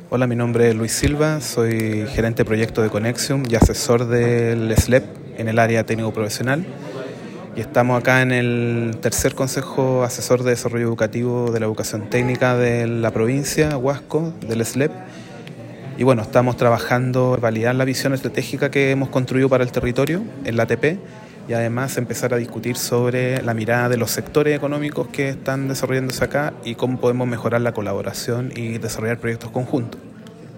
Hola, mi nombre es Luis Silva, soy gerente de proyecto de Conexium y asesor del SLEP en el área técnico profesional. Y estamos acá en el tercer Consejo Asesor de Desarrollo Educativo de la Educación Técnica de la provincia, Huasco, del SLEP. Y bueno, estamos trabajando en validar la visión estratégica que hemos construido para el territorio en la ATP y además empezar a discutir sobre la mirada de los sectores económicos que están desarrollándose acá y cómo podemos mejorar la colaboración y desarrollar proyectos conjuntos.